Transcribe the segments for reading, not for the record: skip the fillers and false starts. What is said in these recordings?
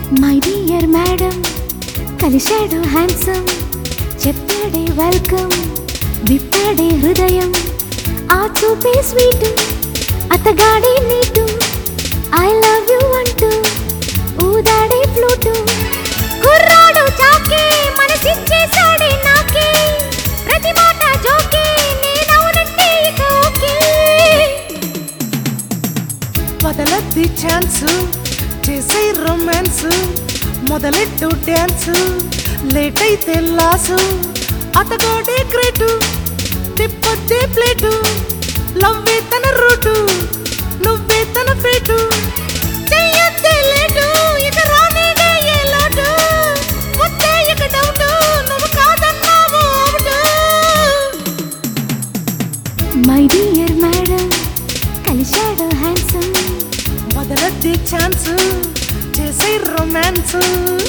my dear madam కలిశాడు handsome చెప్పాడే welcome విప్పాడే హృదయం ఆ చూపే స్వీట్ అతగాడే నీటు ఐ లవ్ యు అంటూ ఊదాడే ఫ్లూటు కుర్రాడు చాకే మనసిచ్చేసాడే నాకే ప్రతి మాట జోకే నేనవునంటే ఇక ఓకే వదలద్ది ఛాన్స్ చేసే రొమాన్స్ మొదలెట్టు డ్యాన్స్ లేట్ అయితే లాసు అతగాడే గ్రేటు తిప్పొద్దే ప్లేటు లవ్వే తన రూటు నువ్వే తన ఫేటు చెయ్యొద్దే లేటు ఇక రానేదే ఏ లోటు వద్దే ఇక డౌటు నువ్వు కాదన్నావు అవుటు మై డియర్ మేడం కలిశాడు హ్యాండ్సమ్ వదలద్ది ఛాన్స్ చేసే రొమాన్స్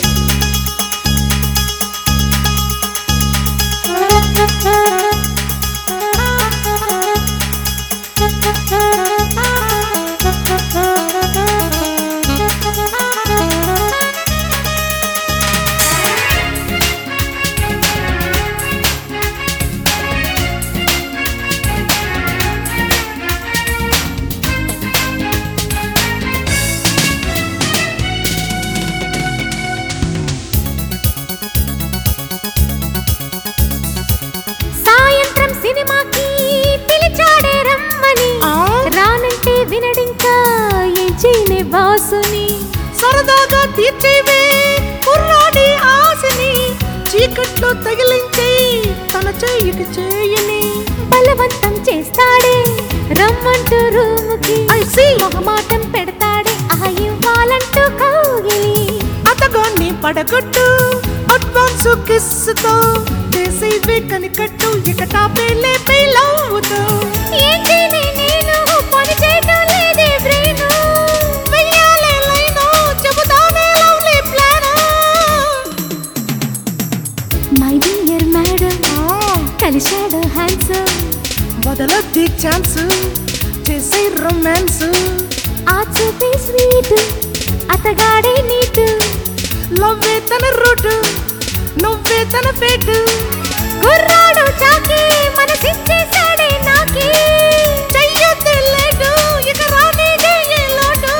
సాయంత్రం సినిమాకి పిలిచాడే రమ్మని రానంటే వినడింకా ఏం చేయనే బాసుని సరదాగా తీర్చేవే కుర్రాడి ఆశని చీకట్లో తగిలించే తన చెయ్యికి చేయని బలవంతం చేస్తాడే రమ్మంటూ రూముకి మొహమాటం పెడతాడే ఇవ్వాలంటూ కౌగిలి అతగాన్ని పడగొట్టు అడ్వాన్స్ కిస్సుతో చేసేవే కనికట్టు ఇక టాపేలే పేలవుతో ఏంటిది నేను పని చేయటం లేదే బ్రెయిను వెయ్యాలే లైను చెబుతానే lovely plan my dear madam కలిశాడు హ్యాండ్సమ్ వదలద్ది ఛాన్స్ చేసే రొమాన్స్ ఆ చూపే స్వీట్ అతగాడే నీటు లవ్వే తన రూటు నువ్వే తన ఫేటు కుర్రాడు చాకే మనసిచ్చేసాడే నాకే చెయ్యొద్దే లేటు ఇక రానేదే ఏ లోటు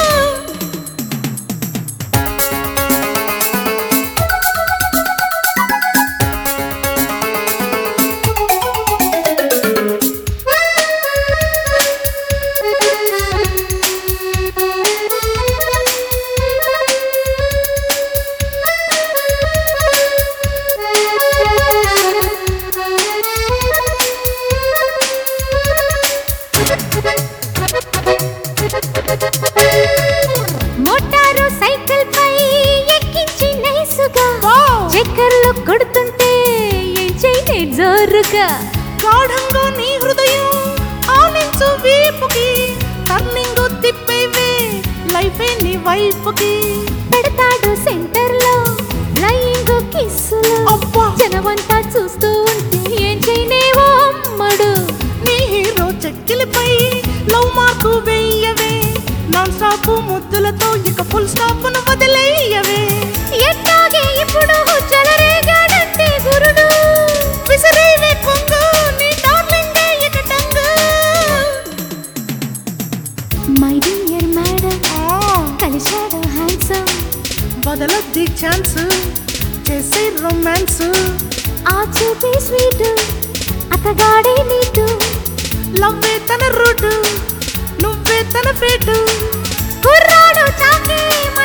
మోటారు సైకిల్ పై ఎక్కించి నైసుగా చక్కర్లు కొడుతుంటే ఏం చేయనే జోరుగా గాఢంగా నీ హృదయం ఆనించు వీపుకి టర్నింగ్ తిప్పేవే లైఫే నీ వైపుకి పెడతాడు సెంటర్ లో ఫ్లయింగ్ కిస్సులు అబ్బా జనమంతా చూస్తూ ఉంటే ఏం చేయనేవో అమ్మడు నీ హీరో చెక్కిలిపై లవ్ మార్కు వెయ్యవే నాన్ స్టాప్ ముద్దులతో ఇక ఫుల్ స్టాప్ ను వదిలేయవే ఎట్లాగే ఇప్పుడు చెలరేగాడంటే గురుడు విసిరేవే కొంగు నీ డార్లింగ్ ఇక టంగు మై డియర్ మేడం కలిశాడు హ్యాండ్సమ్ వదలద్ది ఛాన్స్ చేసే రొమాన్స్ ఆ చూపే స్వీట్ అతగాడే నీటు లవ్వే తన రూటు నువ్వే తన ఫేటు కుర్రాడు చాకే